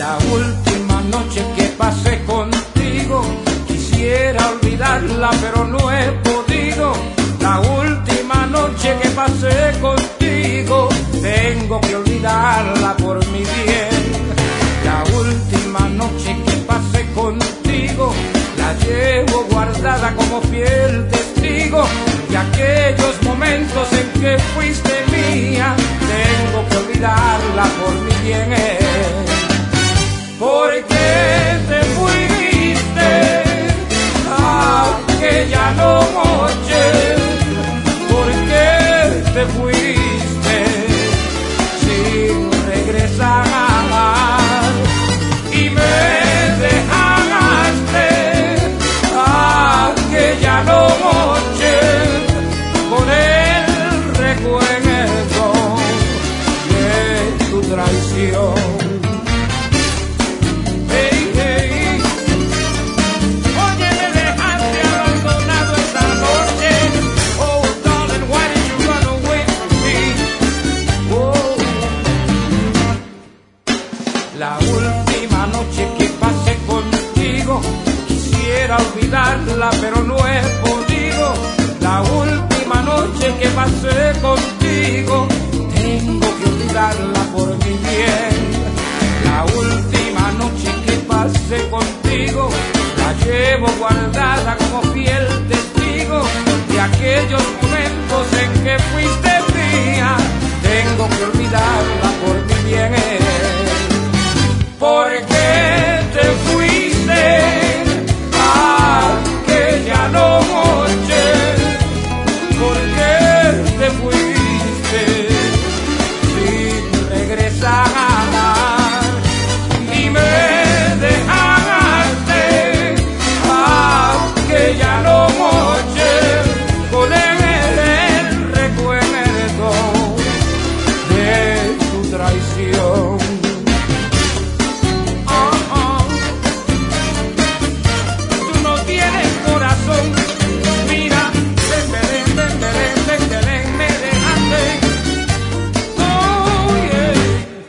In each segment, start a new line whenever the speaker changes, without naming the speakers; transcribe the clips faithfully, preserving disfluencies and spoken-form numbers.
La última noche que pasé contigo, quisiera olvidarla pero no he podido. La última noche que pasé contigo, tengo que olvidarla por mi bien. La última noche que pasé contigo, la llevo guardada como fiel testigo de aquellos momentos en que fuiste mía. Tengo que olvidarla por mi bien. ¿Por qué te fuiste aquella noche? ¿Por qué te fuiste sin regresar? Y me dejaste aquella noche con el recuerdo de tu traición. La última noche que pasé contigo, quisiera olvidarla pero no he podido. La última noche que pasé contigo, tengo que olvidarla por mi bien. La última noche que pasé contigo, la llevo guardada como fiel testigo de aquellos momentos en que fuiste mía. Tengo que olvidarla por mi bien. ¿Por qué te fuiste aquella noche? ¿Por qué te fuiste sin regresar? Y me dejaste aquella noche con el recuerdo de tu traición. Mira, ven, ven, ven, ven, ven, ven, ven, me dejaste. Oh, yeah.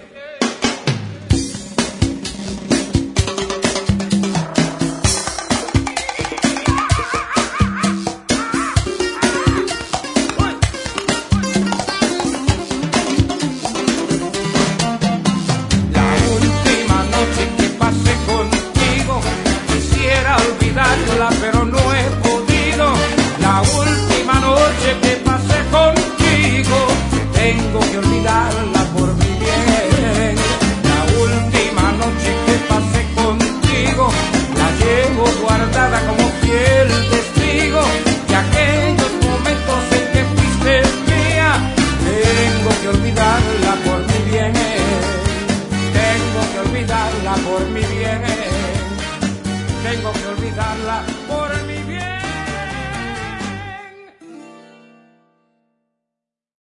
La última noche que pasé contigo, quisiera olvidarla pero no he podido. La última noche que pasé contigo, tengo que olvidarla por mi bien. La última noche que pasé contigo, la llevo guardada como fiel testigo de aquellos momentos en que fuiste mía. Tengo que olvidarla por mi bien. Tengo que olvidarla por mi bien. Tengo que olvidarla por mi